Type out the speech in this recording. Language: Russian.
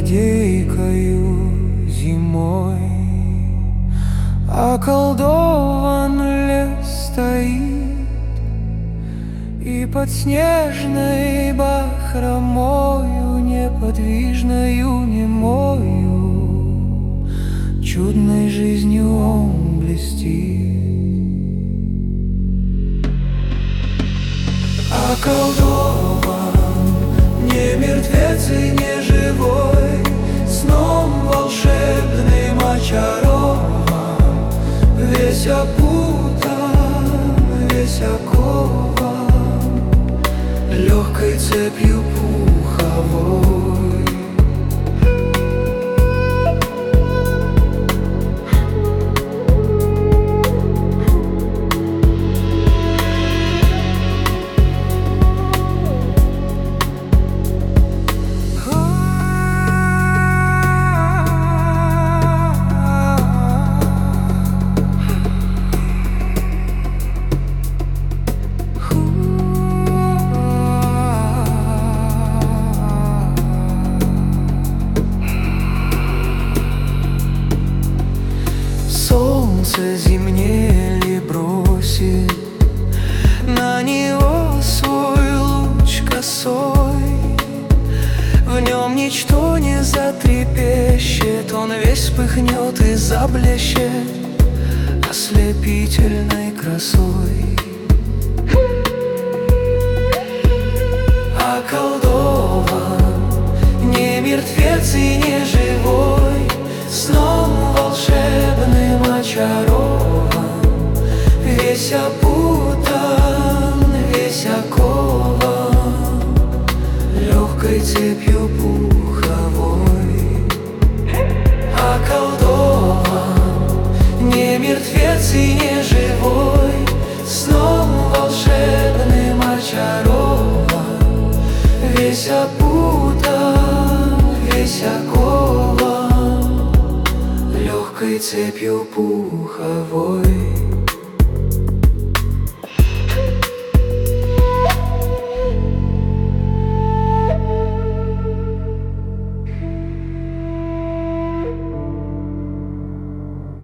чародейкою зимой. Околдован лес стоит, и под снежной бахромою, неподвижною, немою, чудной жизнью он блестит. Околдован, не мертвец и не живой, сном волшебным очарован, весь опутан, весь окован легкой цепью пуховой. Солнце зимнее ли бросит на него свой луч косой? В нем ничто не затрепещет, он весь вспыхнет и заблещет ослепительной красой. Околдован, не мертвец и не живой, сном волшебным очарован, весь опутан, весь окован легкой цепью пуховой. Околдован, не мертвец и не живой, сном волшебным очарован, весь опутан, весь окован легкой цепью пуховой.